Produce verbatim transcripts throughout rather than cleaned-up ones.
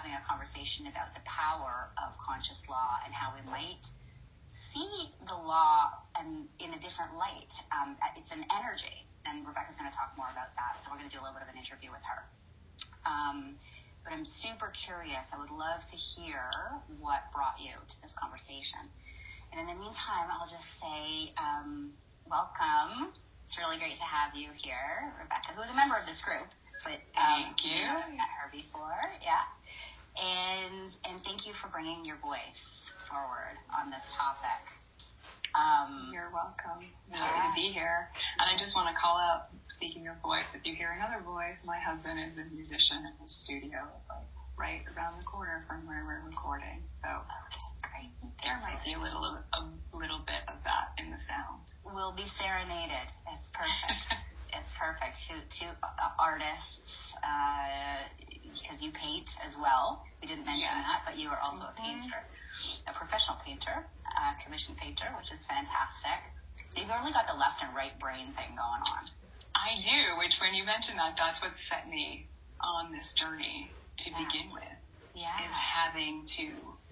having a conversation about the power of conscious law and how we might see the law um, in a different light. Um, it's an energy, and Rebecca's going to talk more about that, so we're going to do a little bit of an interview with her. Um, but I'm super curious. I would love to hear what brought you to this conversation. And in the meantime, I'll just say um, welcome. It's really great to have you here, Rebecca, who is a member of this group. But um, thank you. I've met her before, yeah. And and thank you for bringing your voice forward on this topic. Um, You're welcome. Yeah. Happy to be here. And I just want to call out, speaking of voice, if you hear another voice, my husband is a musician in the studio, like right around the corner from where we're recording. So great. There might be a little a little bit of that in the sound. We'll be serenaded. It's perfect. It's perfect. Two, two artists, uh, because you paint as well. We didn't mention yes. that, but you are also mm-hmm. a painter, a professional painter, a commissioned painter, which is fantastic. So you've really got the left and right brain thing going on. I do, which when you mentioned that, that's what set me on this journey to yeah. begin with. Yeah. Is having to,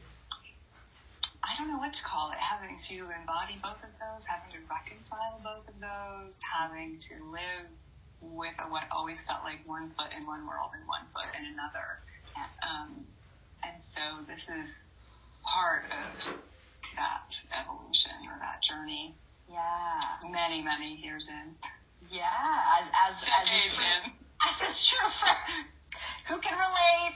I don't know what to call it, having to embody both of those, having to reconcile both of those, having to live with a, what always felt like one foot in one world and one foot in another. Yeah. Um, and so this is part of that evolution or that journey. Yeah. Many, many years in. Yeah. As, as, as, Decades in. As is true for who can relate.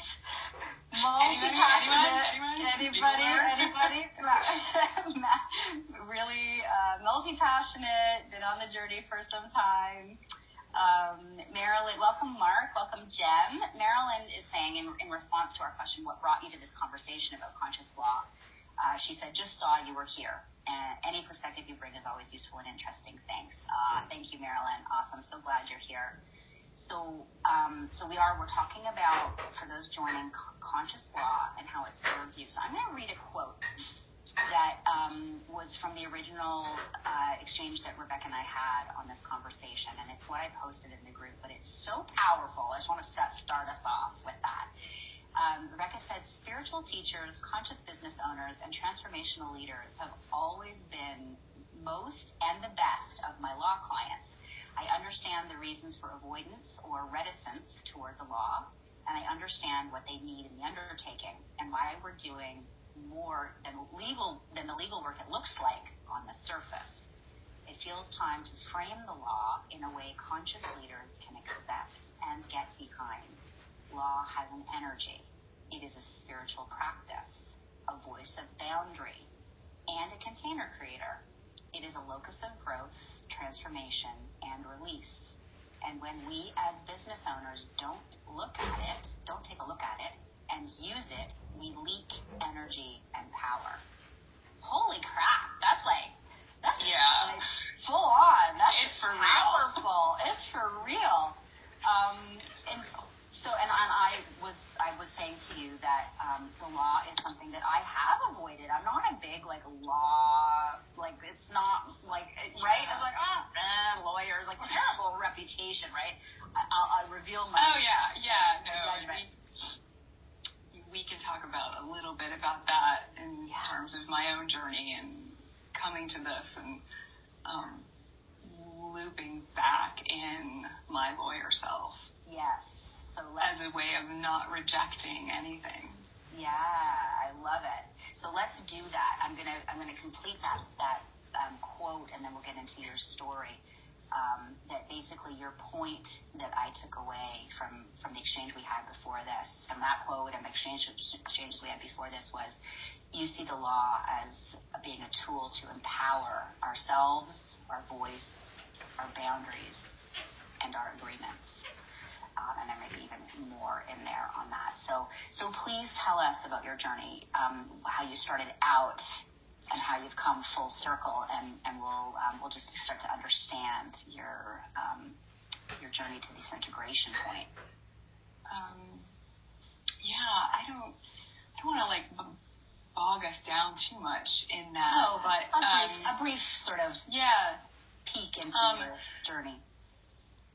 Multi-passionate. Anybody? Anybody? Anybody? Really uh, multi-passionate, been on the journey for some time. Um, Marilyn, welcome Mark, welcome Jem. Marilyn is saying in, in response to our question, what brought you to this conversation about conscious law? Uh, she said, just saw you were here. And any perspective you bring is always useful and interesting. Thanks. Uh, thank you, Marilyn. Awesome. So glad you're here. So, um, so we are, we're talking about, for those joining, conscious law and how it serves you. So I'm going to read a quote that um, was from the original uh, exchange that Rebecca and I had on this conversation, and it's what I posted in the group, but it's so powerful. I just want to start, start us off with that. Um, Rebecca said, spiritual teachers, conscious business owners, and transformational leaders have always been most and the best of my law clients. I understand the reasons for avoidance or reticence toward the law, and I understand what they need in the undertaking and why we're doing more than legal than the legal work it looks like on the surface. It feels time to frame the law in a way conscious leaders can accept and get behind. Law has an energy. It is a spiritual practice, a voice of boundary, and a container creator. It is a locus of growth, transformation, and release. And when we as business owners don't look at it, don't take a look at it, and use it, we leak energy and power. Holy crap, that's like, that's yeah. like full on. That's it's for powerful. real. It's for real. Um, and so, and, and I was, I was saying to you that um, the law is something that I have avoided. I'm not a big like law, like it's not like right. I was like, oh, eh, lawyers, like terrible reputation, right? I, I'll, I'll reveal my. Oh yeah, yeah. My no, judgment. We, we can talk about a little bit about that in yeah. terms of my own journey and coming to this and um, looping back in my lawyer self. Yes. So as a way of not rejecting anything. Yeah, I love it. So let's do that. I'm gonna I'm gonna complete that that um, quote, and then we'll get into your story. Um, that basically your point that I took away from from the exchange we had before this, from that quote and the exchange exchanges we had before this was, you see the law as being a tool to empower ourselves, our voice, our boundaries, and our agreements. Um, and there may be even more in there on that. So, so please tell us about your journey, um, how you started out, and how you've come full circle, and, and we'll um, we'll just start to understand your um, your journey to this integration point. Um, yeah, I don't I don't want to like bog us down too much in that. No, but a brief, um, a brief sort of yeah peek into um, your journey.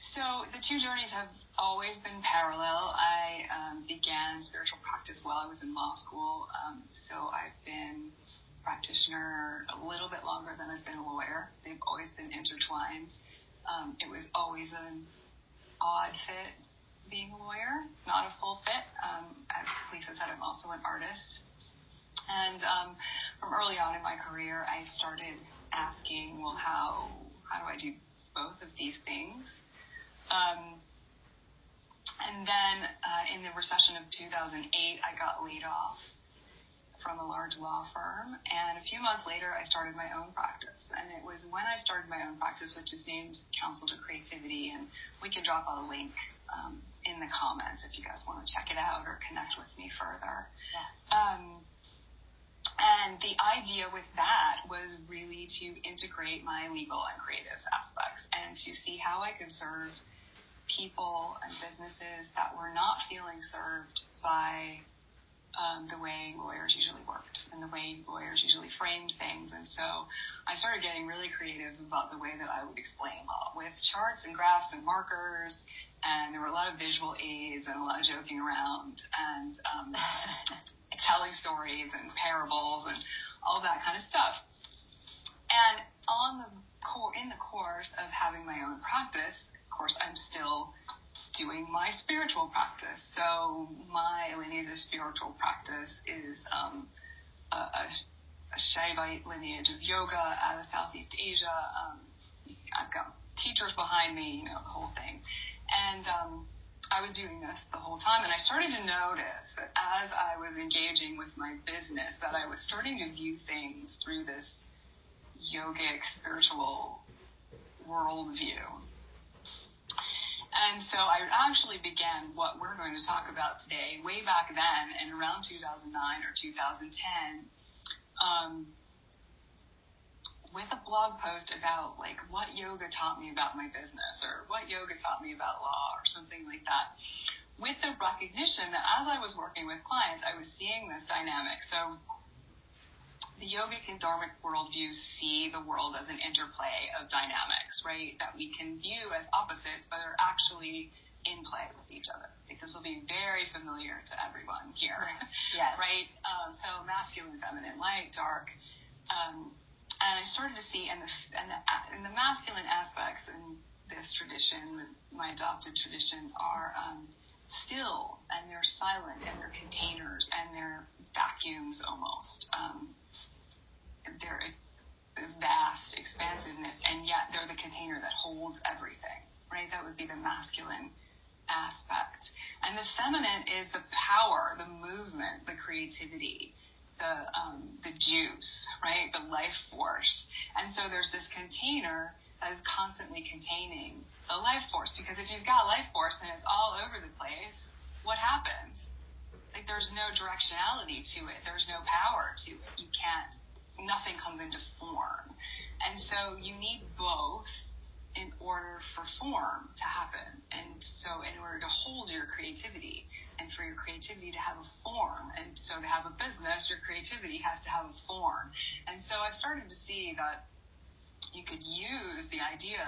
So the two journeys have always been parallel. I um, began spiritual practice while I was in law school. Um, so I've been a practitioner a little bit longer than I've been a lawyer. They've always been intertwined. Um, it was always an odd fit being a lawyer, not a full fit. Um, as Lisa said, I'm also an artist. And um, from early on in my career, I started asking, well, how how do I do both of these things? Um, and then uh, in the recession of two thousand eight, I got laid off from a large law firm. And a few months later, I started my own practice. And it was when I started my own practice, which is named Counsel to Creativity. And we can drop a link um, in the comments if you guys want to check it out or connect with me further. Yes. Um, and the idea with that was really to integrate my legal and creative aspects and to see how I could serve people and businesses that were not feeling served by um, the way lawyers usually worked and the way lawyers usually framed things. And so I started getting really creative about the way that I would explain law with charts and graphs and markers. And there were a lot of visual aids and a lot of joking around and um, telling stories and parables and all that kind of stuff. And on the core, in the course of having my own practice, of course, I'm still doing my spiritual practice. So my lineage of spiritual practice is um, a, a Shaivite lineage of yoga out of Southeast Asia. Um, I've got teachers behind me, you know, the whole thing. And um, I was doing this the whole time, and I started to notice that as I was engaging with my business, that I was starting to view things through this yogic spiritual worldview. And so I actually began what we're going to talk about today way back then in around two thousand nine or two thousand ten um, with a blog post about like what yoga taught me about my business or what yoga taught me about law or something like that, with the recognition that as I was working with clients, I was seeing this dynamic. So the yogic and dharmic worldviews see the world as an interplay of dynamics, right, that we can view as opposites, but are actually in play with each other. I think this will be very familiar to everyone here, yes. right? Um, so masculine, feminine, light, dark. Um, and I started to see, and the, and, the, and the masculine aspects in this tradition, my adopted tradition, are um, still, and they're silent, and they're containers, and they're vacuums almost. Um, they're a vast expansiveness, and yet they're the container that holds everything, right? That would be the masculine aspect. And the feminine is the power, the movement, the creativity, the um, the juice, right? The life force. And so there's this container that is constantly containing the life force, because if you've got life force and it's all over the place, what happens? Like, there's no directionality to it. There's no power to it. You can't, nothing comes into form. And so you need both in order for form to happen. And so in order to hold your creativity, and for your creativity to have a form, and so to have a business, your creativity has to have a form. And so I started to see that you could use the idea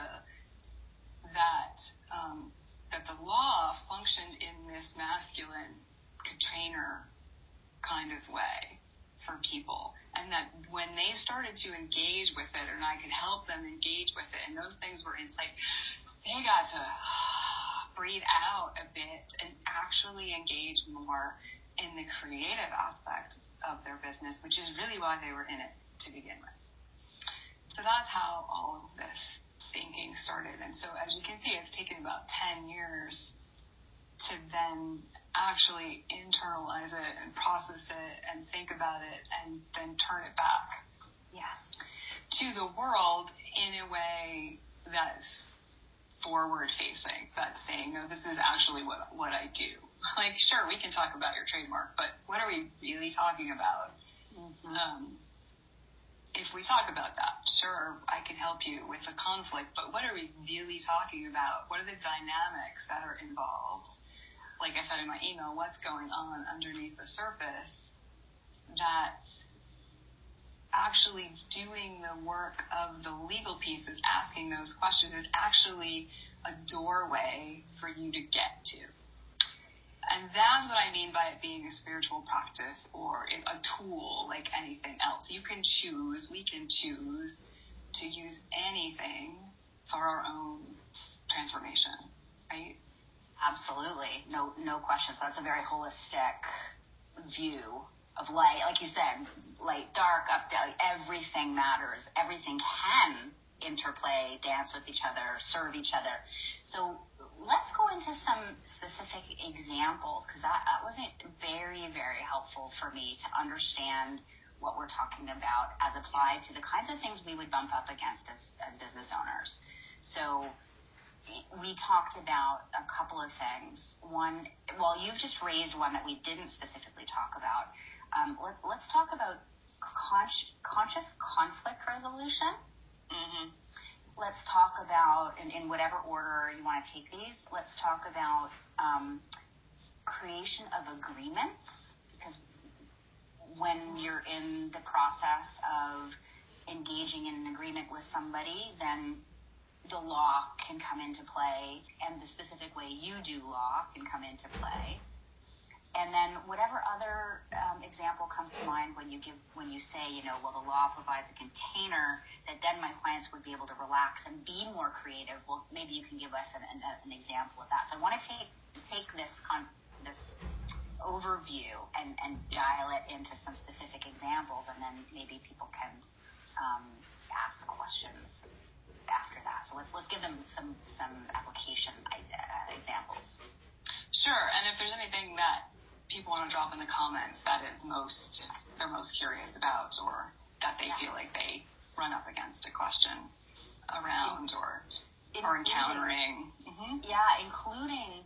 that um, that the law functioned in this masculine container kind of way for people, and that when they started to engage with it, and I could help them engage with it, and those things were in place, they got to breathe out a bit and actually engage more in the creative aspects of their business, which is really why they were in it to begin with. So that's how all of this thinking started. And so as you can see, it's taken about ten years to then actually internalize it and process it and think about it and then turn it back yes. to the world in a way that's forward facing, that's saying, no, this is actually what what I do. Like, sure, we can talk about your trademark, but what are we really talking about? Mm-hmm. Um, if we talk about that, sure, I can help you with the conflict, but what are we really talking about? What are the dynamics that are involved? Like I said in my email, what's going on underneath the surface that actually doing the work of the legal piece is asking those questions, is actually a doorway for you to get to. And that's what I mean by it being a spiritual practice or a tool like anything else. You can choose, we can choose to use anything for our own transformation, right? Absolutely. No, no question. So that's a very holistic view of light. Like you said, light, dark, up, down, everything matters. Everything can interplay, dance with each other, serve each other. So let's go into some specific examples, because that, that was very, very helpful for me to understand what we're talking about as applied to the kinds of things we would bump up against as, as business owners. So we talked about a couple of things. One, well, you've just raised one that we didn't specifically talk about. Um, let, let's talk about con- conscious conflict resolution. Mm-hmm. Let's talk about, in, in whatever order you want to take these, let's talk about um, creation of agreements, because when you're in the process of engaging in an agreement with somebody, then the law can come into play, and the specific way you do law can come into play. And then whatever other um, example comes to mind when you give, when you say, you know, well, the law provides a container that then my clients would be able to relax and be more creative. Well, maybe you can give us an, an, an example of that. So I want to take take this con- this overview and, and dial it into some specific examples, and then maybe people can um, ask questions after that. So let's let's give them some some application uh, examples. Sure, and if there's anything that people want to drop in the comments that is most they're most curious about, or that they yeah. feel like they run up against a question around, in, or or encountering. Mm-hmm. Yeah, including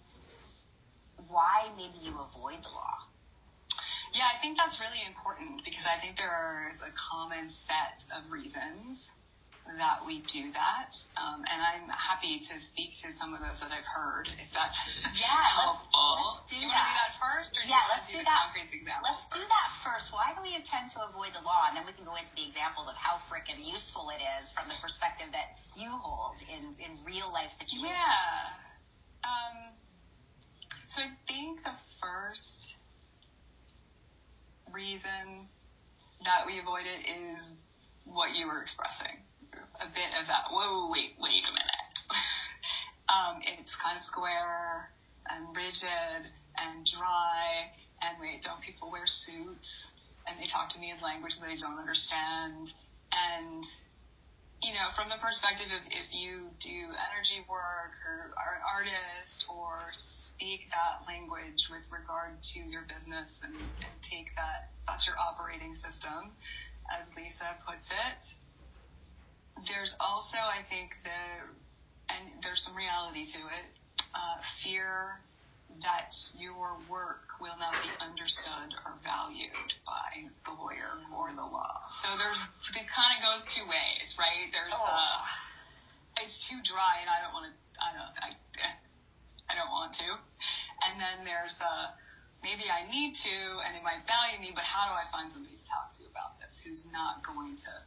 why maybe you avoid the law. Yeah, I think that's really important, because I think there is a common set of reasons that we do that, um, and I'm happy to speak to some of those that I've heard, if that's yeah, helpful. Let's, let's do, do you that. want to do that first, or do yeah, you want let's to do, do the that. concrete example? Let's do that first. Why do we tend to avoid the law? And then we can go into the examples of how frickin' useful it is from the perspective that you hold in, in real life situations. Yeah. Um, so I think the first reason that we avoid it is what you were expressing. A bit of that, whoa, wait, wait a minute. um, it's kind of square and rigid and dry, and wait, don't people wear suits? And they talk to me in language that I don't understand. And, you know, from the perspective of if you do energy work or are an artist or speak that language with regard to your business and, and take that, that's your operating system, as Lisa puts it. There's also, I think, the, and there's some reality to it, uh, fear that your work will not be understood or valued by the lawyer or the law. So there's, it kind of goes two ways, right? There's oh. the, it's too dry and I don't want to, I don't, I, I don't want to. And then there's the, maybe I need to and it might value me, but how do I find somebody to talk to about this who's not going to,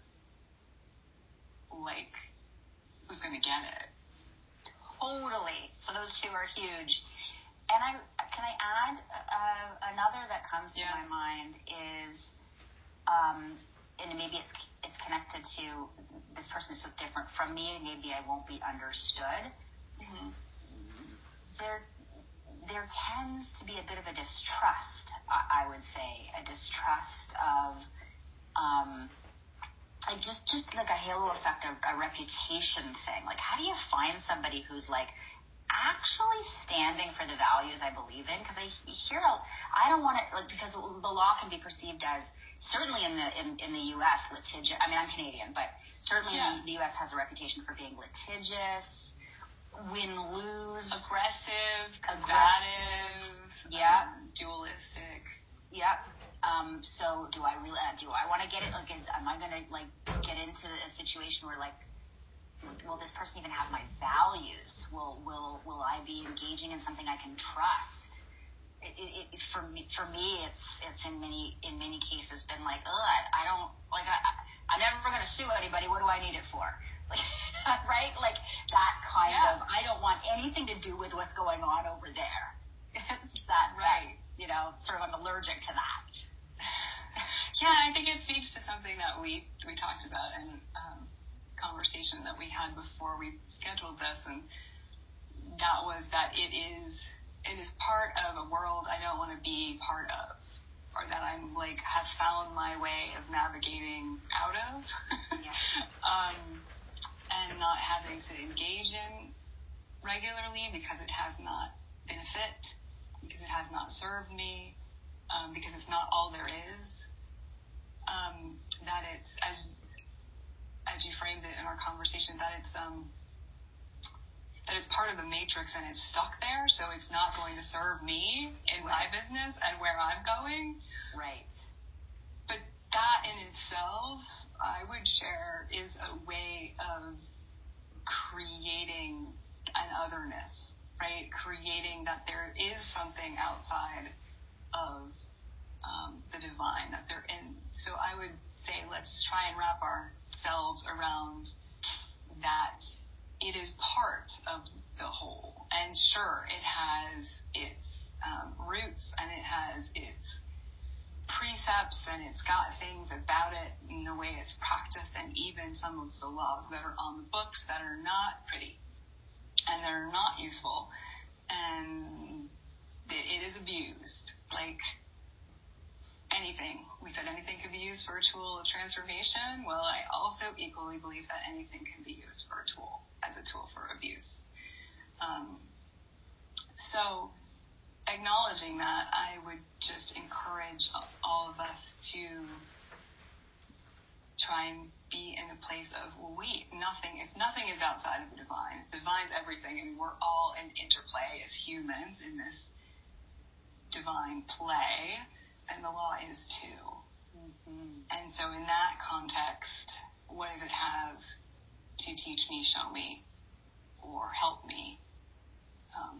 like, who's going to get it? Totally. So those two are huge. And I can I add uh, another that comes to yeah. my mind is, um, and maybe it's it's connected to this person is so different from me, maybe I won't be understood. Mm-hmm. There there tends to be a bit of a distrust, I, I would say, a distrust of. Um, Like just, just like a halo effect, a, a reputation thing. Like, how do you find somebody who's like actually standing for the values I believe in? Because I hear, I don't want to, like, because the law can be perceived as, certainly in the in, in the U S, litigious. I mean, I'm Canadian, but certainly yeah. the, the U S has a reputation for being litigious, win-lose, aggressive, combative, yeah, um, dualistic. Yep. Um, so do I really, uh, do I want to get it? Like, is, am I going to like get into a situation where like, will this person even have my values? Will, will, will I be engaging in something I can trust? It, it, it for me, for me, it's, it's in many, in many cases been like, ugh, I, I don't, like, I, I'm never going to sue anybody. What do I need it for? right? Like that kind yeah. of, I don't want anything to do with what's going on over there. that, right. That, you know, sort of I'm allergic to that. Yeah, I think it speaks to something that we, we talked about in um, conversation that we had before we scheduled this, and that was that it is it is part of a world I don't want to be part of, or that I'm like have found my way of navigating out of, yes. um, and not having to engage in regularly because it has not been a fit, because it has not served me, um, because it's not all there is. Um, that it's as as you framed it in our conversation, that it's um, that it's part of the matrix and it's stuck there, so it's not going to serve me in right. my business and where I'm going. Right. But that in itself, I would share, is a way of creating an otherness, right? Creating that there is something outside of um, the divine, that they're in. So I would say, let's try and wrap ourselves around that it is part of the whole. And sure, it has its um, roots and it has its precepts and it's got things about it in the way it's practiced, and even some of the laws that are on the books that are not pretty and they're not useful, and it, it is abused. Like anything. We said anything can be used for a tool of transformation. Well, I also equally believe that anything can be used for a tool, as a tool for abuse. Um, so acknowledging that, I would just encourage all of us to try and be in a place of, well, wait, nothing, if nothing is outside of the divine, the divine's everything, and we're all in interplay as humans in this divine play, and the law is too. Mm-hmm. And so in that context, what does it have to teach me, show me, or help me? Um,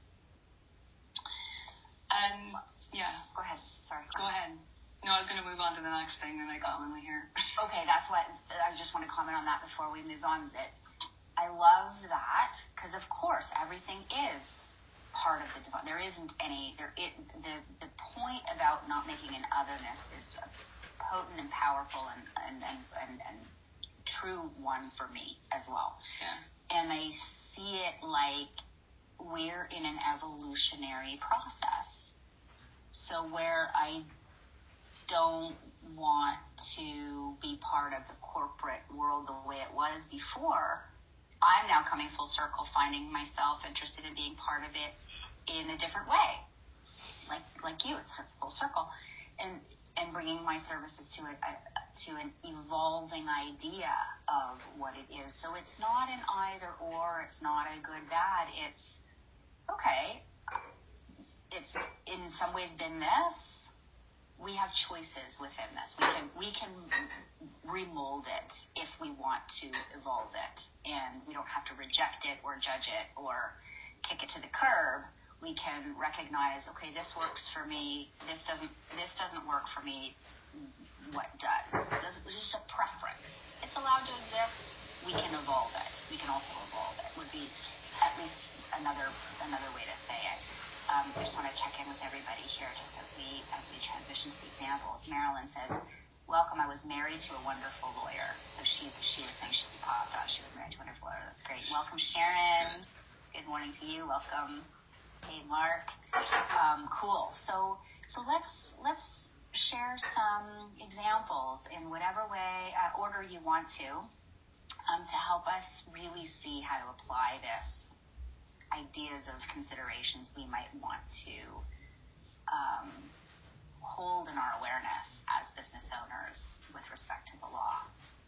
and yeah. Go ahead. Sorry. Go, go ahead. No, I was going to move on to the next thing that I commonly hear. Okay, that's what, I just want to comment on that before we move on. That I love that, because of course everything is part of the divine. There isn't any, there it, the the point about not making an otherness is a potent and powerful and, and, and, and, and true one for me as well. Yeah. And I see it like we're in an evolutionary process. So where I don't want to be part of the corporate world the way it was before, I'm now coming full circle, finding myself interested in being part of it in a different way. Like like you, it's, it's full circle. And and bringing my services to a, a to an evolving idea of what it is. So it's not an either or, it's not a good bad, it's okay, it's in some ways been this. We have choices within this. We can we can remold it if we want to evolve it, and we don't have to reject it or judge it or kick it to the curb. We can recognize, okay, this works for me. This doesn't. This doesn't work for me. What does? Does it's just a preference. It's allowed to exist. We can evolve it. We can also evolve it. Would be at least another another way to say it. Um, I just want to check in with everybody here just as we as we transition to the examples. Marilyn says, welcome, I was married to a wonderful lawyer. So she she was saying she popped on. She was married to a wonderful lawyer. That's great. Welcome, Sharon. Good morning to you. Welcome, hey, Mark. Um, cool. So so let's let's share some examples in whatever way, uh, order you want to, um, to help us really see how to apply this. Ideas of considerations we might want to um, hold in our awareness as business owners with respect to the law.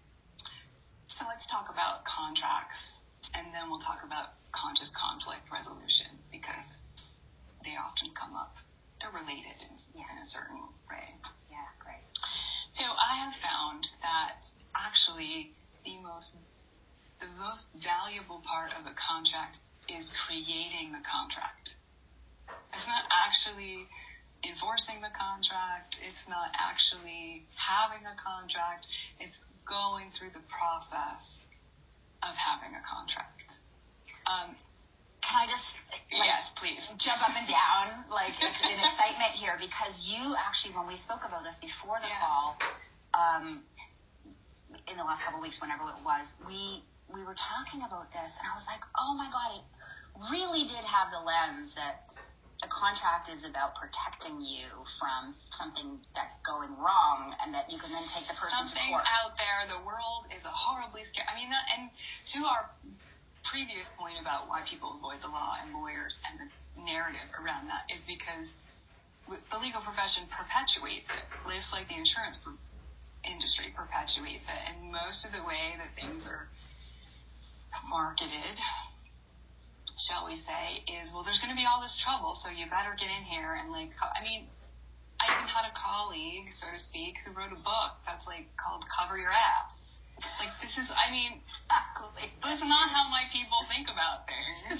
So let's talk about contracts, and then we'll talk about conscious conflict resolution, because they often come up. They're related in, yeah. in a certain way. Yeah, great. So I have found that actually the most the most valuable part of a contract is creating the contract. It's not actually enforcing the contract. It's not actually having a contract. It's going through the process of having a contract. Um, Can I just like, yes, please jump up and down like in excitement here, because you actually, when we spoke about this before the yeah. call, um, in the last couple of weeks, whenever it was, we we were talking about this, and I was like, oh my God, it really did have the lens that a contract is about protecting you from something that's going wrong, and that you can then take the person something to court. Out there, the world is a horribly scary. I mean, that, and to our previous point about why people avoid the law and lawyers and the narrative around that is because the legal profession perpetuates it, just like the insurance industry perpetuates it. And most of the way that things are marketed, shall we say, is, well, there's going to be all this trouble, so you better get in here. And like, I mean, I even had a colleague, so to speak, who wrote a book that's like called Cover Your Ass. Like, this is, I mean, this is not how my people think about things.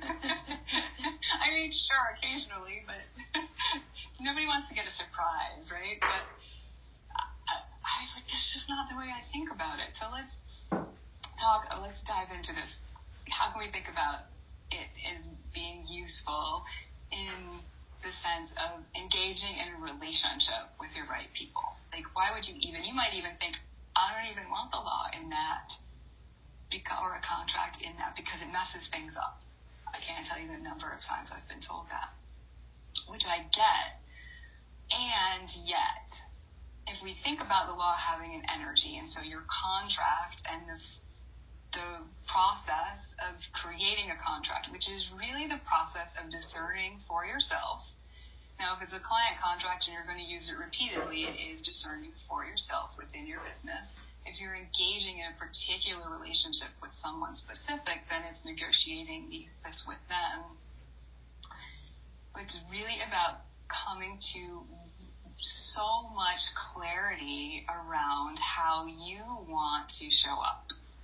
I mean, sure, occasionally, but nobody wants to get a surprise, right? But I, I was like, that's just not the way I think about it. So let's talk, let's dive into this. How can we think about it as being useful in the sense of engaging in a relationship with your right people? Like, why would you even, you might even think, I don't even want the law in that, because, or a contract in that, because it messes things up. I can't tell you the number of times I've been told that, which I get. And yet, if we think about the law having an energy, and so your contract and the the process of creating a contract, which is really the process of discerning for yourself. Now, if it's a client contract and you're going to use it repeatedly, it is discerning for yourself within your business. If you're engaging in a particular relationship with someone specific, then it's negotiating this with them. It's really about coming to so much clarity around how you want to show up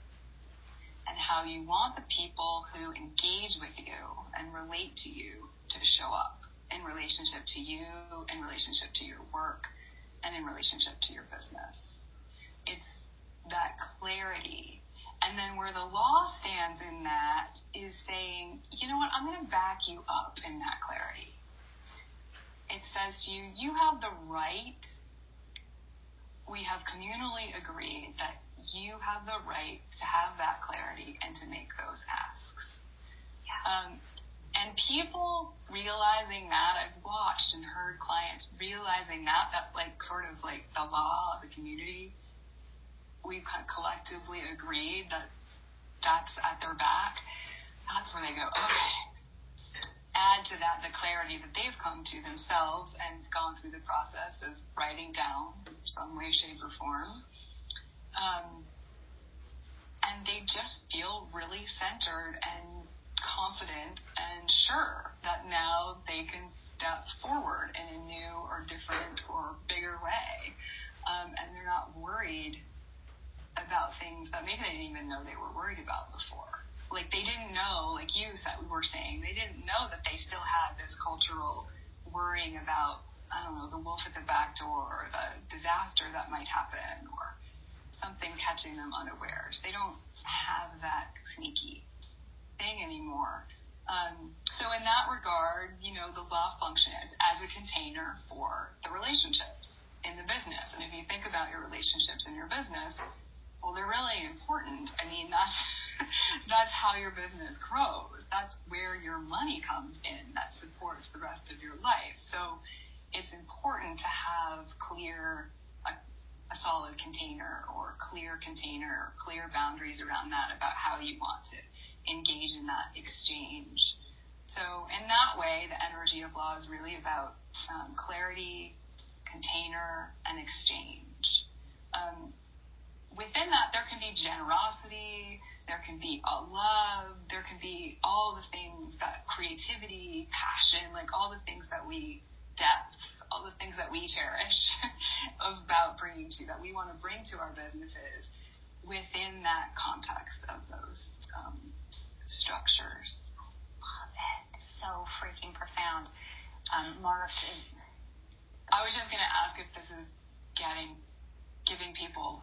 and how you want the people who engage with you and relate to you to show up in relationship to you, in relationship to your work, and in relationship to your business. It's that clarity. And then where the law stands in that is saying, you know what, I'm going to back you up in that clarity. It says to you, you have the right, we have communally agreed that you have the right to have that clarity and to make those asks. Yeah. Um, And people realizing that, I've watched and heard clients realizing that, that like sort of like the law of the community, we've kind of collectively agreed that that's at their back. That's where they go, okay. Add to that the clarity that they've come to themselves and gone through the process of writing down some way, shape, or form. Um, and they just feel really centered and confident and sure that now they can step forward in a new or different or bigger way. Um, and they're not worried about things that maybe they didn't even know they were worried about before. Like they didn't know, like you said, we were saying, they didn't know that they still had this cultural worrying about, I don't know, the wolf at the back door or the disaster that might happen or something catching them unawares. They don't have that sneaky thing anymore. Um, so in that regard, you know, the law functions as a container for the relationships in the business. And if you think about your relationships in your business, well, they're really important. I mean, that's that's how your business grows. That's where your money comes in. That supports the rest of your life. So it's important to have clear a, a solid container or clear container or clear boundaries around that about how you want to engage in that exchange. So in that way, the energy of law is really about um, clarity, container, and exchange. Um, within that, there can be generosity, there can be a love, there can be all the things that creativity, passion, like all the things that we depth, all the things that we cherish about bringing to, that we want to bring to our businesses within that context of those um, structures. Love it. So freaking profound. Um, Mark is... I was just going to ask if this is getting, giving people a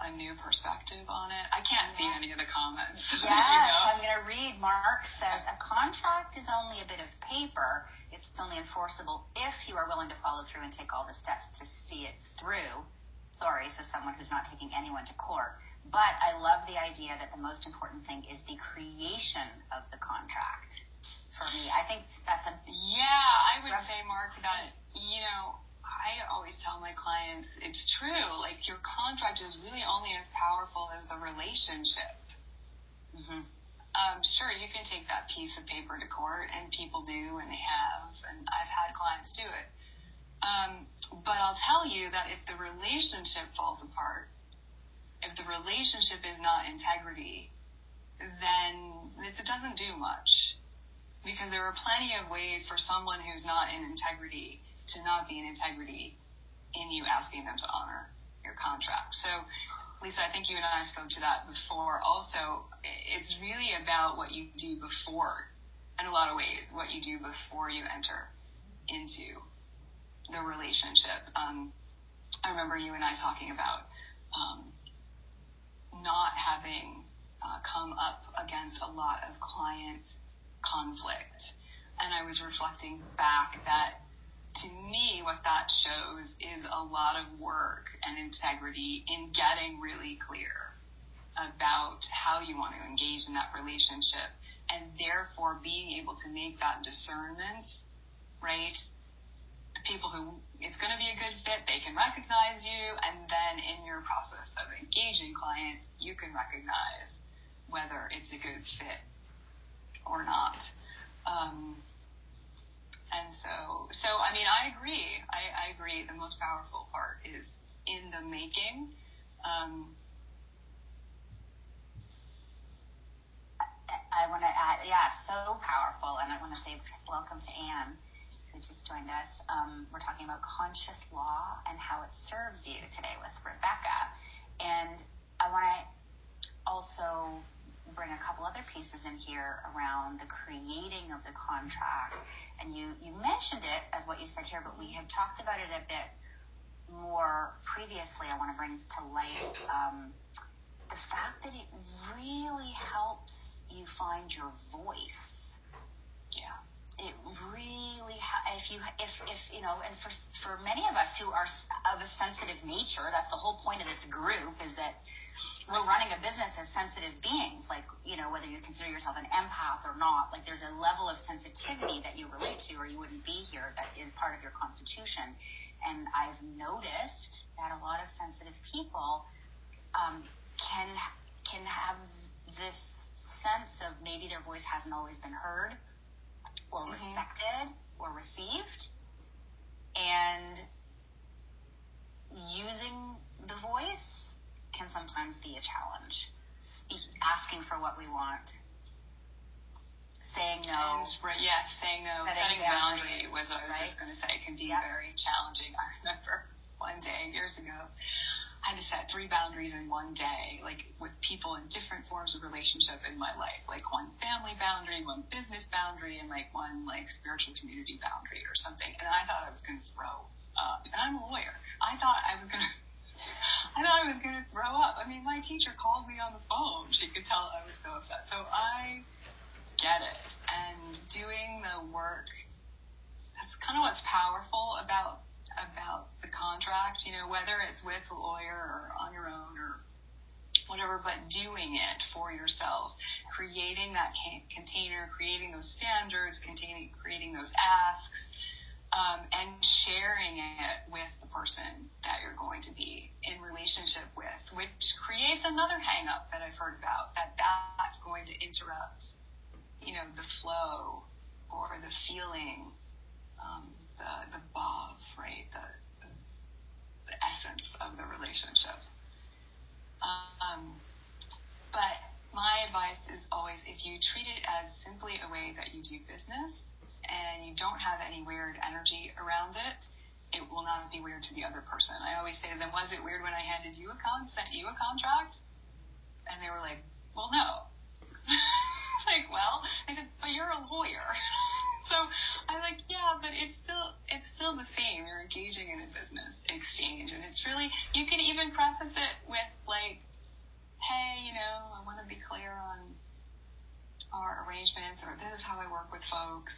a new perspective on it. I can't yeah. see any of the comments. Yes, you know? I'm going to read. Mark says, a contract is only a bit of paper. It's only enforceable if you are willing to follow through and take all the steps to see it through. Sorry, so someone who's not taking anyone to court. But I love the idea that the most important thing is the creation of the contract. For me, I think that's a... Yeah, I would say, Mark, that, you know, I always tell my clients, it's true. Like, your contract is really only as powerful as the relationship. Mm-hmm. Um, sure, you can take that piece of paper to court, and people do, and they have, and I've had clients do it. Um, but I'll tell you that if the relationship falls apart, if the relationship is not integrity, then it doesn't do much. Because there are plenty of ways for someone who's not in integrity to not be in integrity in you asking them to honor your contract. So, Lisa, I think you and I spoke to that before. Also, it's really about what you do before, in a lot of ways, what you do before you enter into the relationship. Um, I remember you and I talking about um, not having uh, come up against a lot of client conflict. And I was reflecting back that, to me, what that shows is a lot of work and integrity in getting really clear about how you want to engage in that relationship, and therefore being able to make that discernment, right? The people who it's going to be a good fit, they can recognize you, and then in your process of engaging clients, you can recognize whether it's a good fit or not. Um, and so, so I mean, I agree. I, I agree. The most powerful part is in the making. Um, I, I want to add, yeah, so powerful, and I want to say welcome to Anne, who just joined us. Um, we're talking about conscious law and how it serves you today with Rebecca. And I want to also bring a couple other pieces in here around the creating of the contract. And you, you mentioned it as what you said here, but we had talked about it a bit more previously. I want to bring to light um, the fact that it really helps you find your voice. Yeah. It really, ha- if you, if, if, you know, and for, for many of us who are of a sensitive nature, that's the whole point of this group, is that we're running a business as sensitive beings, like, you know, whether you consider yourself an empath or not, like there's a level of sensitivity that you relate to or you wouldn't be here that is part of your constitution. And I've noticed that a lot of sensitive people um, can, can have this sense of maybe their voice hasn't always been heard, or respected, mm-hmm. or received, and using the voice can sometimes be a challenge. Speak, asking for what we want, saying no. And, yeah, saying no, setting a boundary was what I was right? just going to say, can be yep. very challenging. I remember one day, years ago, I had to set three boundaries in one day, like with people in different forms of relationship in my life, like one family boundary, one business boundary, and like one like spiritual community boundary or something. And I thought I was going to throw up. And I'm a lawyer. I thought I was going to, I thought I was going to throw up. I mean, my teacher called me on the phone. She could tell I was so upset. So I get it. And doing the work, that's kind of what's powerful about about the contract, you know, whether it's with a lawyer or on your own or whatever, but doing it for yourself, creating that can- container, creating those standards, containing, creating those asks, um, and sharing it with the person that you're going to be in relationship with, which creates another hang-up that I've heard about, that that's going to interrupt, you know, the flow or the feeling, um, the the bhav, right, the, the the essence of the relationship. Um, but my advice is always, if you treat it as simply a way that you do business and you don't have any weird energy around it, it will not be weird to the other person. I always say to them, was it weird when I handed you a con, sent you a contract? And they were like, well, no. Like, well, I said, but you're a lawyer. So I'm like, yeah, but it's still it's still the same. You're engaging in a business exchange, and it's really, you can even preface it with like, clear on our arrangements, or this is how I work with folks.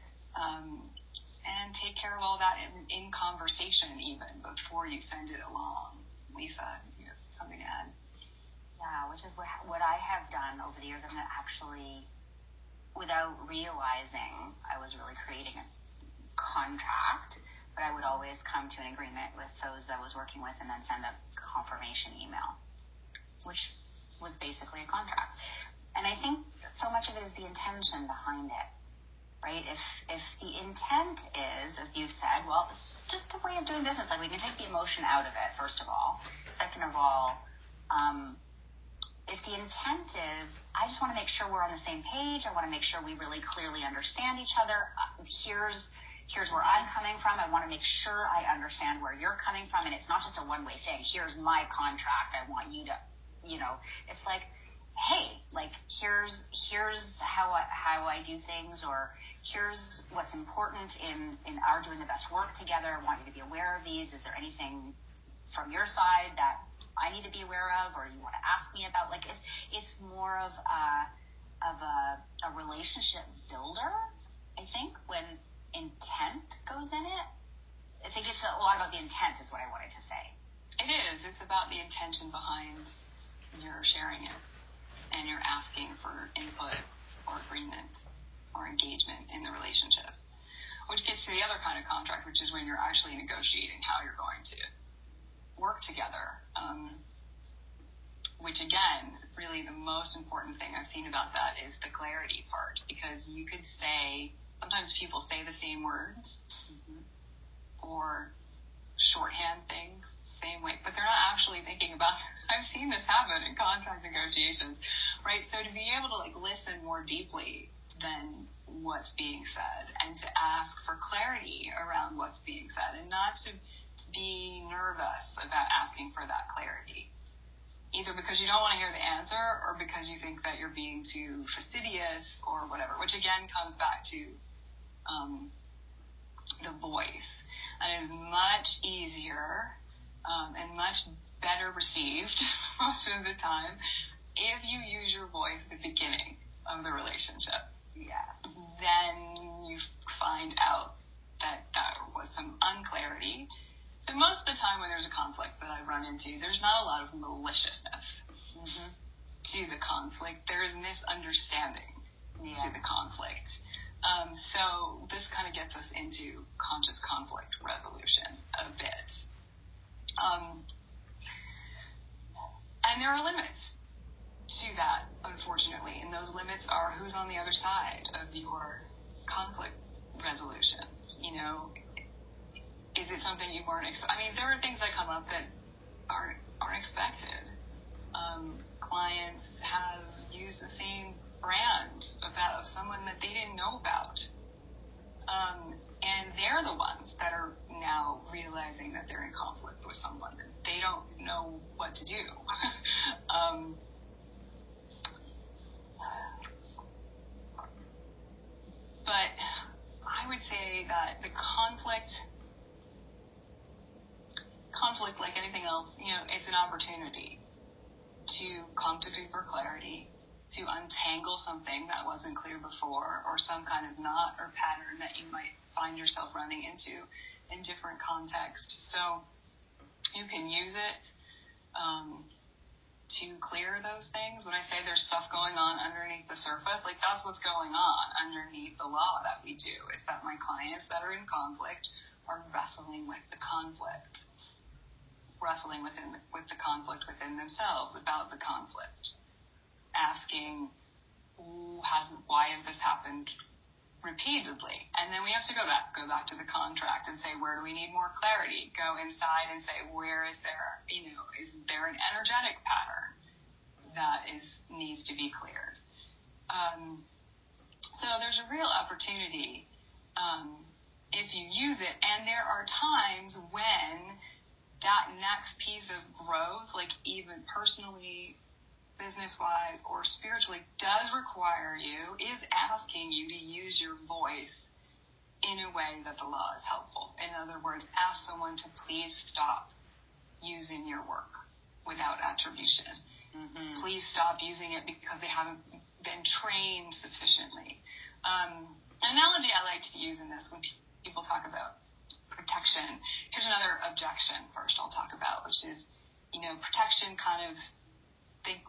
Um, and take care of all that in, in conversation even before you send it along. Lisa, you have something to add? Yeah, which is what, what I have done over the years. I'm actually, without realizing, I was really creating a contract, but I would always come to an agreement with those that I was working with and then send a confirmation email, which was basically a contract. And I think so much of it is the intention behind it, right? If if the intent is, as you've said, well, it's just a way of doing business. Like, we can take the emotion out of it, first of all. Second of all, um, if the intent is, I just want to make sure we're on the same page, I want to make sure we really clearly understand each other. Here's here's where I'm coming from. I want to make sure I understand where you're coming from, and it's not just a one-way thing. Here's my contract. I want you to, you know, it's like, hey, like, here's here's how I, how I do things, or here's what's important in, in our doing the best work together. I want you to be aware of these. Is there anything from your side that I need to be aware of, or you want to ask me about? Like, it's it's more of a, of a, a relationship builder, I think, when intent goes in it. I think it's a lot about the intent is what I wanted to say. It is. It's about the intention behind your sharing it. And you're asking for input or agreement or engagement in the relationship, which gets to the other kind of contract, which is when you're actually negotiating how you're going to work together, um, which, again, really the most important thing I've seen about that is the clarity part, because you could say, sometimes people say the same words mm-hmm. or shorthand things same way, but they're not actually thinking about it. I've seen this happen in contract negotiations, right? So to be able to like listen more deeply than what's being said, and to ask for clarity around what's being said, and not to be nervous about asking for that clarity, either because you don't want to hear the answer or because you think that you're being too fastidious or whatever, which again comes back to um, the voice. And it is much easier Um, and much better received most of the time if you use your voice at the beginning of the relationship. Yeah. Then you find out that that was some unclarity. So most of the time when there's a conflict that I run into, there's not a lot of maliciousness mm-hmm. to the conflict. There is misunderstanding yeah. to the conflict. Um, so this kind of gets us into conscious conflict resolution a bit. Um, and there are limits to that, unfortunately, and those limits are who's on the other side of your conflict resolution. You know, is it something you weren't expecting? I mean, there are things that come up that aren't, aren't expected. Um, clients have used the same brand about someone that they didn't know about. Um, and they're the ones that are now realizing that they're in conflict with someone. They don't know what to do. um, but I would say that the conflict, conflict, like anything else, you know, it's an opportunity to come to deeper clarity, to untangle something that wasn't clear before, or some kind of knot or pattern that you might find yourself running into in different contexts. So you can use it um, to clear those things. When I say there's stuff going on underneath the surface, like that's what's going on underneath the law that we do. It's that my clients that are in conflict are wrestling with the conflict, wrestling within the, with the conflict within themselves about the conflict, asking, has why has this happened repeatedly? And then we have to go back, go back to the contract and say, where do we need more clarity? Go inside and say, where is there, you know, is there an energetic pattern that is needs to be cleared? Um, so there's a real opportunity um, if you use it, and there are times when that next piece of growth, like even personally, business-wise, or spiritually, does require you, is asking you to use your voice in a way that the law is helpful. In other words, ask someone to please stop using your work without attribution. Mm-hmm. Please stop using it because they haven't been trained sufficiently. Um, an analogy I like to use in this when people talk about protection, here's another objection first I'll talk about, which is, you know, protection kind of think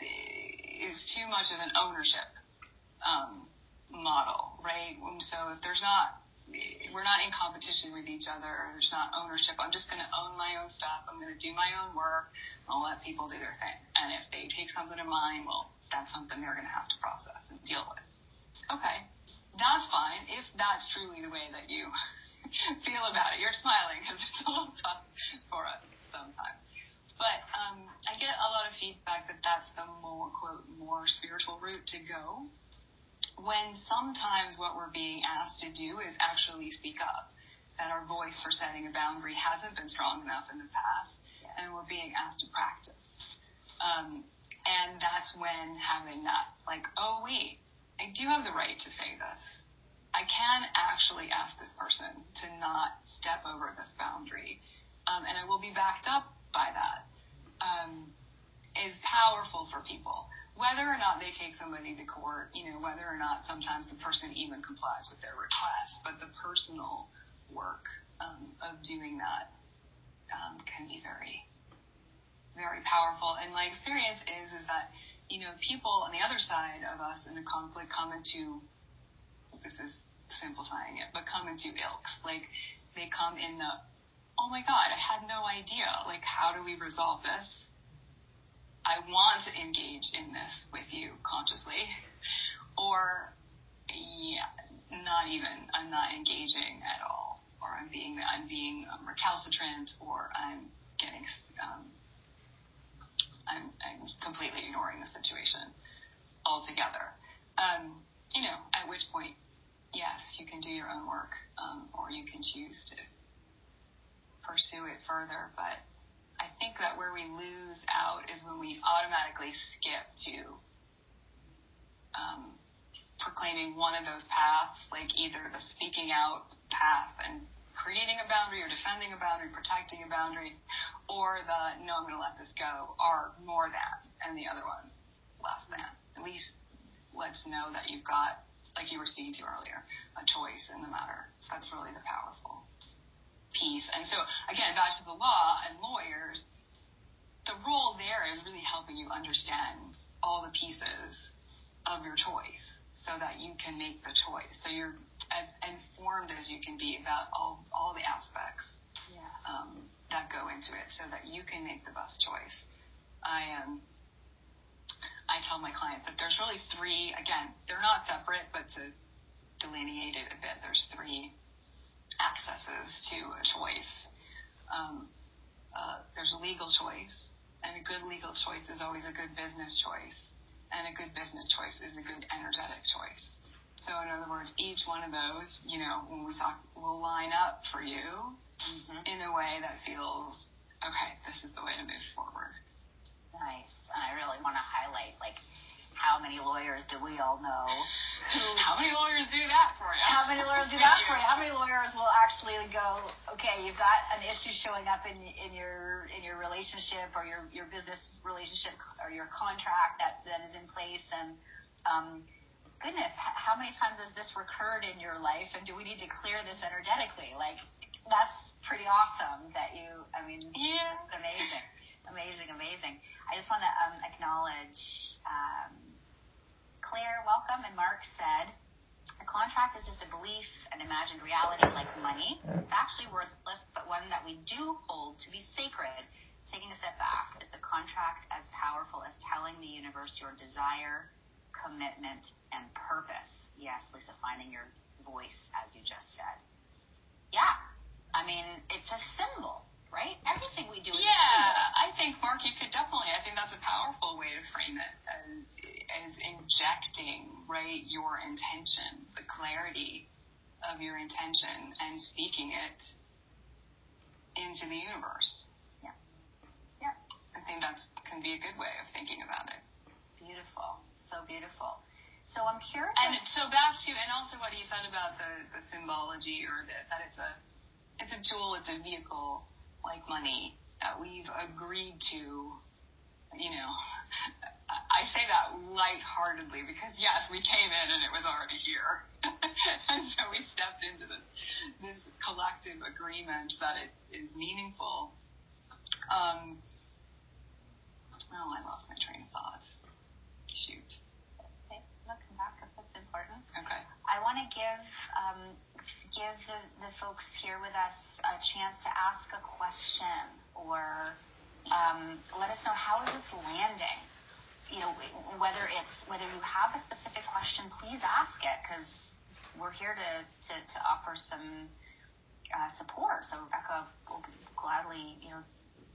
is too much of an ownership um, model, right? And so if there's not, we're not in competition with each other, there's not ownership, I'm just going to own my own stuff, I'm going to do my own work, I'll let people do their thing. And if they take something of mine, well, that's something they're going to have to process and deal with. Okay, that's fine if that's truly the way that you feel about it. You're smiling because it's a little tough for us sometimes. But um, I get a lot of feedback that that's the more, quote, more spiritual route to go, when sometimes what we're being asked to do is actually speak up, that our voice for setting a boundary hasn't been strong enough in the past, and we're being asked to practice. Um, and that's when having that, like, oh, wait, I do have the right to say this. I can actually ask this person to not step over this boundary, um, and I will be backed up by that, um, is powerful for people. Whether or not they take somebody to court, you know, whether or not sometimes the person even complies with their request, but the personal work um, of doing that um, can be very, very powerful. And my experience is, is that, you know, people on the other side of us in a conflict come into, this is simplifying it, but come into ilks. Like, they come in the, oh my God, I had no idea. Like, how do we resolve this? I want to engage in this with you consciously. Or, yeah, not even, I'm not engaging at all. Or I'm being, I'm being um, recalcitrant, or I'm getting, um, I'm, I'm completely ignoring the situation altogether. Um, you know, at which point, yes, you can do your own work, um, or you can choose to pursue it further. But I think that where we lose out is when we automatically skip to um, proclaiming one of those paths, like either the speaking out path and creating a boundary or defending a boundary, protecting a boundary, or the no, I'm going to let this go, are more than, and the other one less than. At least let's know that you've got, like you were speaking to earlier, a choice in the matter. That's really the powerful piece. And so, again, back to the law and lawyers, the role there is really helping you understand all the pieces of your choice so that you can make the choice. So you're as informed as you can be about all, all the aspects yes. um, that go into it so that you can make the best choice. I um, I tell my clients that there's really three, again, they're not separate, but to delineate it a bit, there's three accesses to a choice. Um, uh, there's a legal choice, and a good legal choice is always a good business choice, and a good business choice is a good energetic choice. So in other words, each one of those, you know, when we talk, will line up for you mm-hmm. in a way that feels, okay, this is the way to move forward. Nice. And I really want to highlight, like, how many lawyers do we all know who... How many lawyers do that for you? How many lawyers do that for you? How many lawyers will actually go, okay, you've got an issue showing up in in your in your relationship or your, your business relationship or your contract that, that is in place, and um, goodness, how many times has this recurred in your life, and do we need to clear this energetically? Like, that's pretty awesome that you, I mean, yeah. It's amazing. Amazing, amazing. I just want to um, acknowledge um, Claire, welcome, and Mark said, a contract is just a belief, an imagined reality like money. It's actually worthless, but one that we do hold to be sacred. Taking a step back, is the contract as powerful as telling the universe your desire, commitment, and purpose? Yes, Lisa, finding your voice, as you just said. Yeah, I mean, it's a symbol. Right? Everything we do is yeah, I think, Mark, you could definitely, I think that's a powerful way to frame it as, as injecting, right, your intention, the clarity of your intention and speaking it into the universe. Yeah. Yeah. I think that's can be a good way of thinking about it. Beautiful. So beautiful. So I'm curious. And so back to, and also what you said about the, the symbology or the, that it's a, it's a tool, it's a vehicle, like money, that we've agreed agreed to, you know, I say that lightheartedly because, yes, we came in and it was already here. And so we stepped into this, this collective agreement that it is meaningful. Um, oh, I lost my train of thought. Shoot. Okay, let's come back if that's important. Okay. I want to give um, give the, the folks here with us a chance to ask a question or um, let us know how is this landing. You know, whether it's whether you have a specific question, please ask it because we're here to, to, to offer some uh, support. So Rebecca will gladly, you know,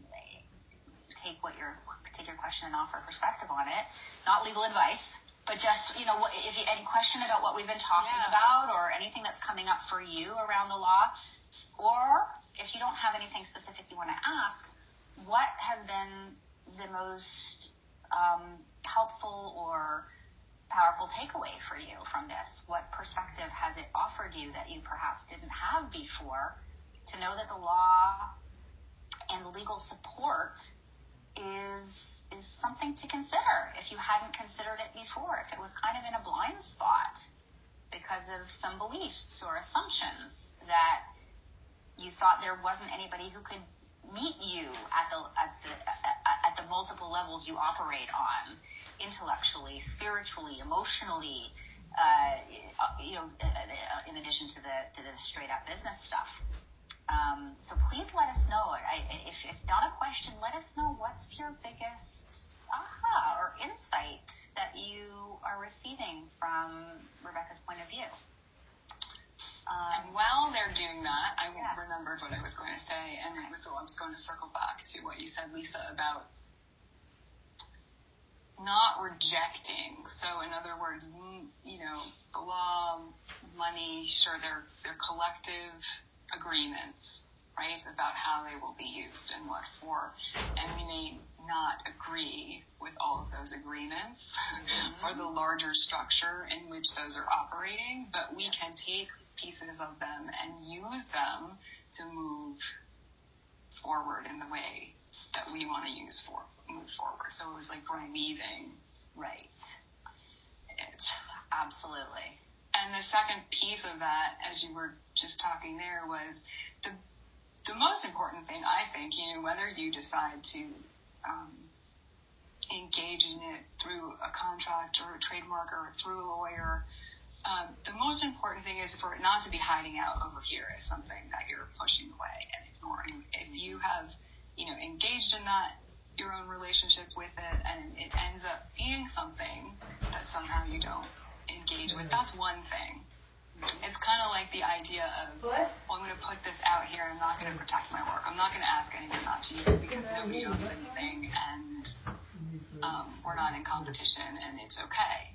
take what your take your question and offer perspective on it. Not legal advice, but just, you know, if you any question about what we've been talking yeah. about or anything that's coming up for you around the law, or if you don't have anything specific you want to ask, what has been the most Um, helpful or powerful takeaway for you from this? What perspective has it offered you that you perhaps didn't have before to know that the law and legal support is is something to consider if you hadn't considered it before, if it was kind of in a blind spot because of some beliefs or assumptions that you thought there wasn't anybody who could meet you at the at the at the multiple levels you operate on, intellectually, spiritually, emotionally, uh, you know, in addition to the to the straight up business stuff. Um, so please let us know. I, if, if not a question, let us know what's your biggest aha or insight that you are receiving from Rebecca's point of view. Um, and while they're doing that, I yeah. remembered what I was going to say, and it was, so I'm just going to circle back to what you said, Lisa, about not rejecting. So, in other words, you know, the law, money, sure, they're they're collective agreements, right, about how they will be used and what for, and we may not agree with all of those agreements mm-hmm. or the larger structure in which those are operating, but we can take pieces of them and use them to move forward in the way that we want to use for move forward. So it was like weaving, right? It absolutely. And the second piece of that, as you were just talking there, was the the most important thing. I think, you know, whether you decide to um, engage in it through a contract or a trademark or through a lawyer. Um, the most important thing is for it not to be hiding out over here as something that you're pushing away and ignoring. If you have, you know, engaged in that, your own relationship with it, and it ends up being something that somehow you don't engage with, that's one thing. It's kind of like the idea of, well, I'm going to put this out here, I'm not going to protect my work. I'm not going to ask anyone not to use it because nobody owns anything, and um, we're not in competition, and it's okay.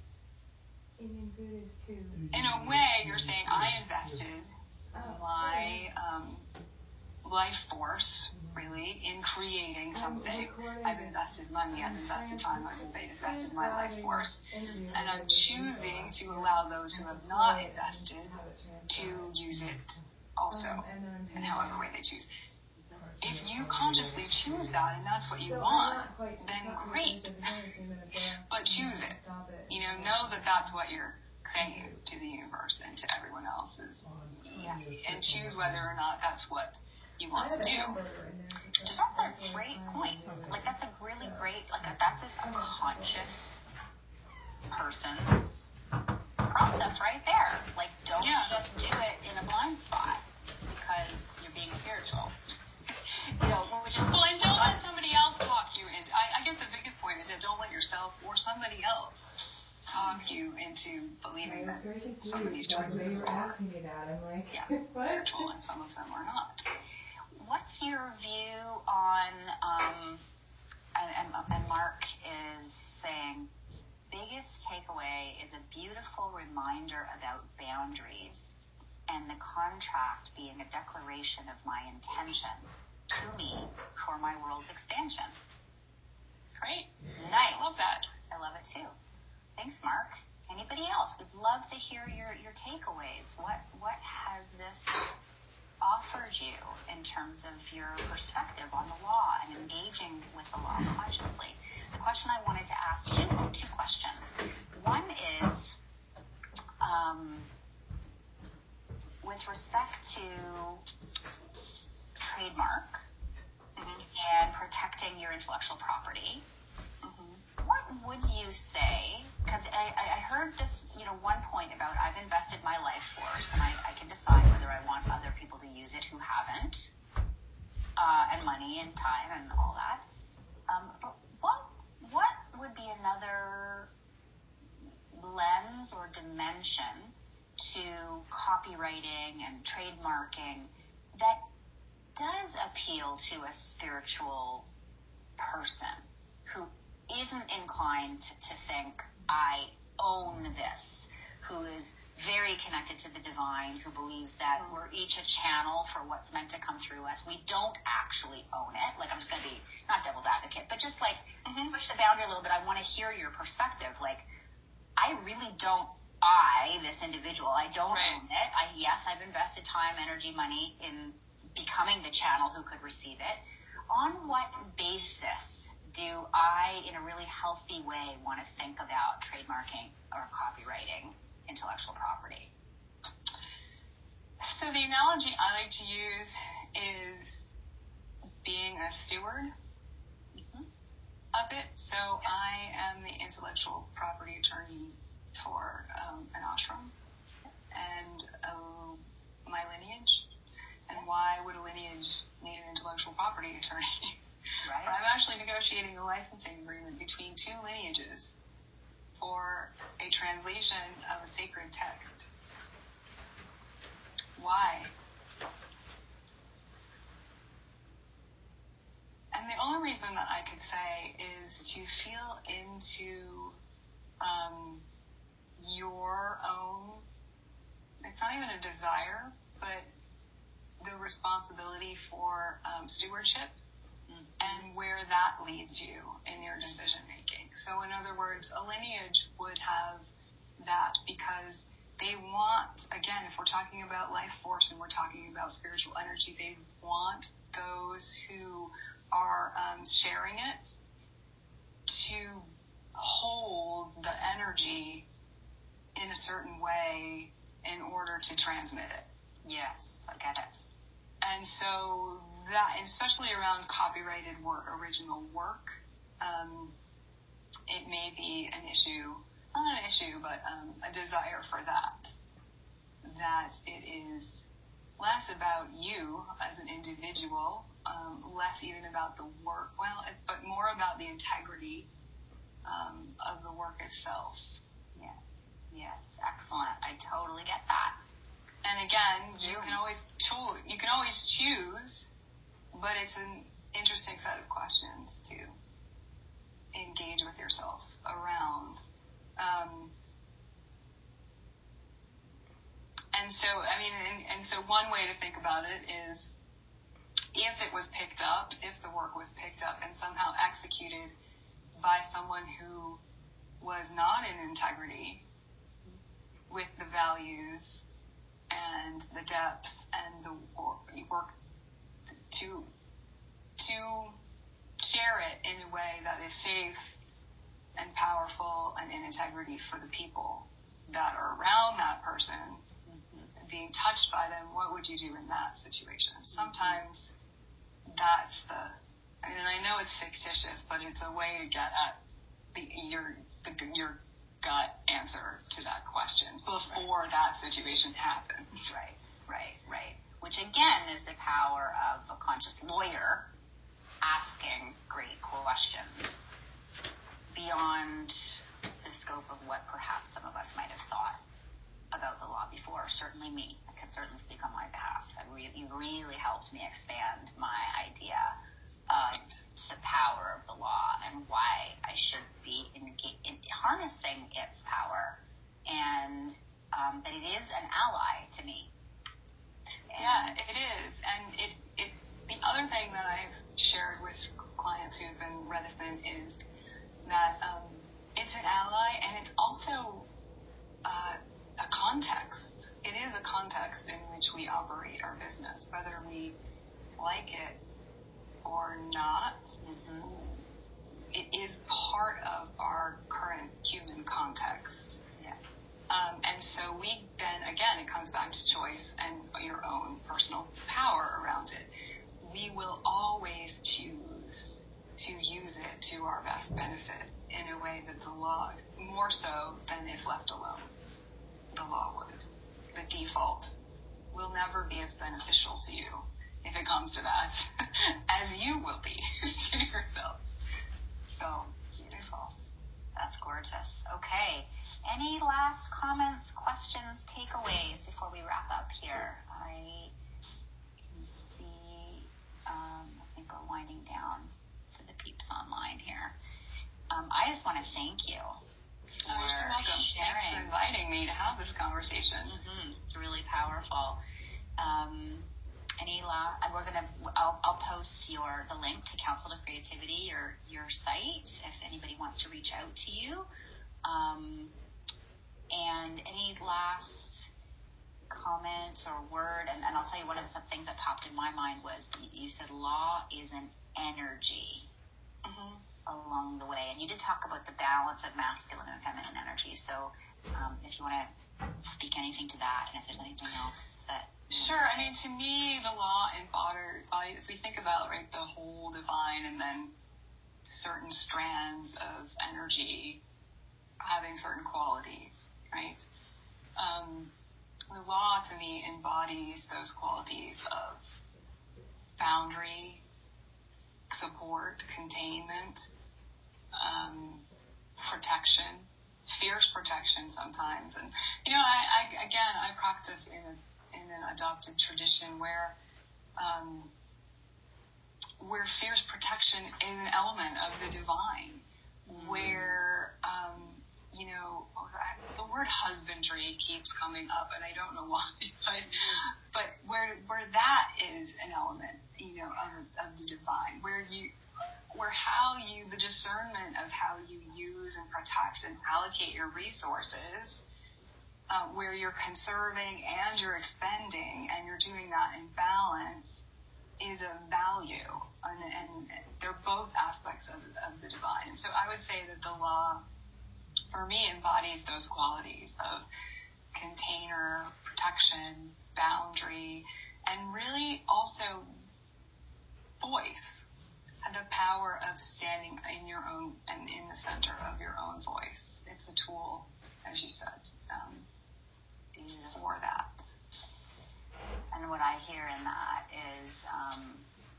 In a way, you're saying I invested my um, life force, really, in creating something. I've invested money, I've invested time, I've invested my life force, and I'm choosing to allow those who have not invested to use it also, in however way they choose. If you consciously choose that and that's what you want, then great. But choose it. You know, know that that's what you're saying to the universe and to everyone else is, yeah, and choose whether or not that's what you want to do. Just that's a great point. Like that's a really great, like that's a conscious person's process right there. Like don't yeah. just do it in a blind spot because you're being spiritual. You know, which is well, and don't let somebody else talk you into. I, I guess the biggest point is that don't let yourself or somebody else talk you into believing that some of these choices are yeah, spiritual and some of them are not. What's your view on, um, and, and, and Mark is saying, biggest takeaway is a beautiful reminder about boundaries and the contract being a declaration of my intention to me for my world's expansion. Great. Nice. I love that. I love it too. Thanks, Mark. Anybody else? We'd love to hear your, your takeaways. What what has this offered you in terms of your perspective on the law and engaging with evolve consciously. The question I wanted to ask you, two questions. One is, um, with respect to trademark mm-hmm. and protecting your intellectual property, mm-hmm. what would you say, because I, I heard this, you know, one point about I've invested my life force and I, I can decide whether I want other people to use it who haven't, uh, and money and time and all that. Um, but what, what would be another lens or dimension to copywriting and trademarking that does appeal to a spiritual person who isn't inclined to think, I own this, who is very connected to the divine, who believes that mm-hmm. we're each a channel for what's meant to come through us. We don't actually own it. Like, I'm just going to be, not devil's advocate, but just like mm-hmm. push the boundary a little bit. I want to hear your perspective. Like, I really don't, I, this individual, I don't right. own it. I, yes, I've invested time, energy, money in becoming the channel who could receive it. On what basis do I, in a really healthy way, want to think about trademarking or copywriting intellectual property? So the analogy I like to use is being a steward mm-hmm. of it. So I am the intellectual property attorney for um, an ashram and uh, my lineage. And why would a lineage need an intellectual property attorney? Right. I'm actually negotiating a licensing agreement between two lineages for a translation of a sacred text. Why? And the only reason that I could say is to feel into um, your own, it's not even a desire, but the responsibility for um, stewardship mm-hmm. and where that leads you in your decision making. So in other words, a lineage would have that because they want, again, if we're talking about life force and we're talking about spiritual energy, they want those who are um, sharing it to hold the energy in a certain way in order to transmit it. Yes, I get it. And so that, especially around copyrighted work, original work, um, it may be an issue, not an issue, but um, a desire for that. That it is less about you as an individual, um, less even about the work, well, it, but more about the integrity um, of the work itself. Yeah. Yes, excellent. I totally get that. And again, you can always choose, you can always choose, but it's an interesting set of questions to engage with yourself around. Um, and so, I mean, and, and so one way to think about it is if it was picked up, if the work was picked up and somehow executed by someone who was not in integrity with the values and the depth and the work to to share it in a way that is safe and powerful and in integrity for the people that are around that person mm-hmm. being touched by them, what would you do in that situation? Sometimes that's the, I mean, I know it's fictitious, but it's a way to get at the, your the, your gut answer to that question before right. that situation happens. Right, right, right. Which again is the power of a conscious lawyer asking great questions beyond the scope of what perhaps some of us might have thought about the law before. Certainly me. I can certainly speak on my behalf. I re- you really helped me expand my idea of the power of the law and why I should be in, in harnessing its power, and um, that it is an ally to me. And yeah, it is. And it, it the other thing that I've shared with clients who have been reticent is that um, it's an ally, and it's also uh, a context. It is a context in which we operate our business, whether we like it or not. Mm-hmm. law, more so than if left alone. The law would. The default will never be as beneficial to you, if it comes to that, as you will be to yourself. So, beautiful. That's gorgeous. Okay. Any last comments, questions, takeaways before we wrap up here? I can see, um, I think we're winding down to the peeps online here. Um, I just want to thank you. Oh, you're so welcome. Thanks for inviting me to have this conversation. Mm-hmm. It's really powerful. Um, any la- we're gonna. I'll, I'll post your the link to Counsel to Creativity, your your site, if anybody wants to reach out to you. Um, and any last comment or word? And, and I'll tell you, one of the things that popped in my mind was you said law is an energy. Mm-hmm. Along the way, and you did talk about the balance of masculine and feminine energy. So, um, if you want to speak anything to that, and if there's anything else that sure. I mean, to me, the law and body. If we think about right, the whole divine, and then certain strands of energy having certain qualities, right? Um, the law to me embodies those qualities of boundary, support, containment. Um, protection, fierce protection sometimes. And, you know, I, I again, I practice in a, in an adopted tradition where, um, where fierce protection is an element of the divine, mm-hmm. where, um, you know, the word husbandry keeps coming up, and I don't know why, but, but where, where that is an element, you know, of, of the divine, where you, where how you, the discernment of how you use and protect and allocate your resources, uh, where you're conserving and you're expending, and you're doing that in balance, is a value. And, and they're both aspects of, of the divine. So I would say that the law, for me, embodies those qualities of container, protection, boundary, and really also voice. The power of standing in your own and in the center of your own voice. It's a tool, as you said, um, for that. And what I hear in that is, um,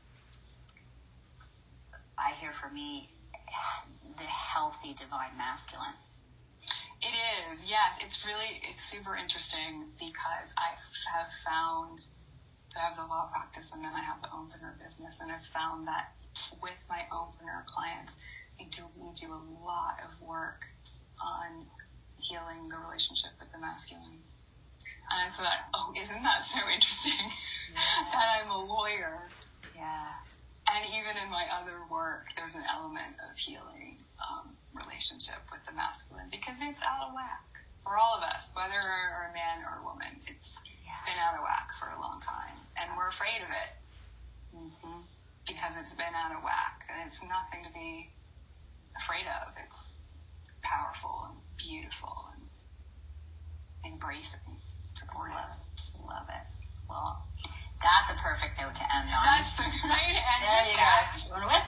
I hear for me the healthy divine masculine. It is, yes. It's really, it's super interesting because I have found, so I have the law practice and then I have the opener business, and I've found that with my opener clients, I do, we do a lot of work on healing the relationship with the masculine. And I thought, oh, isn't that so interesting? Yeah. That I'm a lawyer. Yeah. And even in my other work, there's an element of healing um, relationship with the masculine, because it's out of whack for all of us, whether we're a man or a woman. It's, yeah. it's been out of whack for a long time, and we're afraid of it. Mm-hmm. Because it's been out of whack, and it's nothing to be afraid of. It's powerful and beautiful and embracing, supportive. Love it. Love it. Well, that's a perfect note to end on. That's the right end. There you go. With